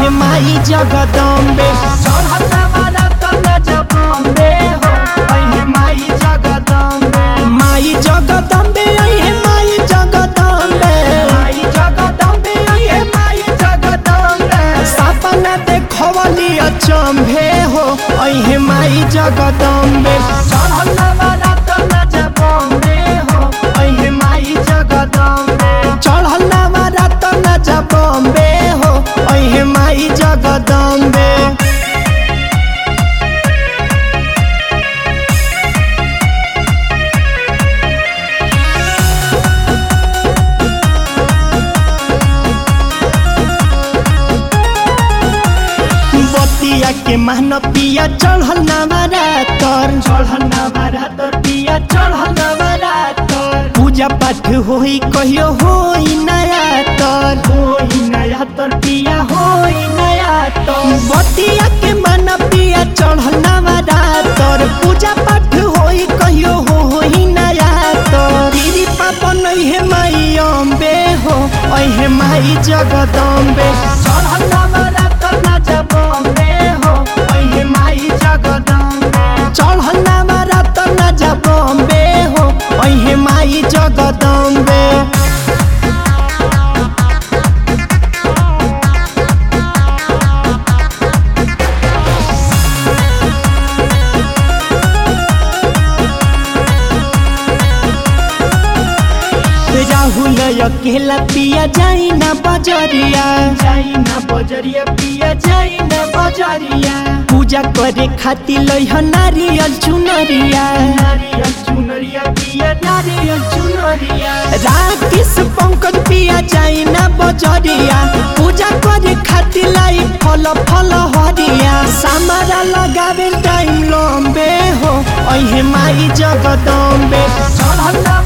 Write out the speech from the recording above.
माई जगदम्बे चढ़ता वाला तना जबम्बे हो अहे माई जगदम्बे माई जगदम्बे अहे माई जगदम्बे माई जगदम्बे अहे माई जगदम्बे सपना देखवली अचंभे हो अहे माई जगदम्बे चढ़ता वाला तना जबम्बे हो अहे माई जगदम्बे चढ़ला वाला तना जबम्बे हो अहे माई जगदम्बे बतिया के महन पिया चढ़ल नवरातर पिया चढ़ल नवरातर पूजा पाठ होई कहियो होई नया तर पिया होई नया तर बतिया के मन पिया चढ़ल नवरातर पूजा पाठ होई कहियो होई नया तर दीदी पापा नहीं है माई अम्बे हो अहे माई जगदम्बे चढ़ल नवरातर ना जबम्बे हो अहे माई जगदम्बे चढ़ल नवरातर ना जबम्बे हो अहे माई जगदम्बे राहुल अकेला पिया जाई ना बजरिया पिया जाई ना बजरिया पूजा करे खातिर लइह नारियल चुनरिया पिया नारियल चुनरिया राकेश पंकज पिया जाई ना बजरिया पूजा करे खातिर लाई फल हरिया सामरा लगावे टाइम लंबे हो अहे माई जगदम्बे चढ़ल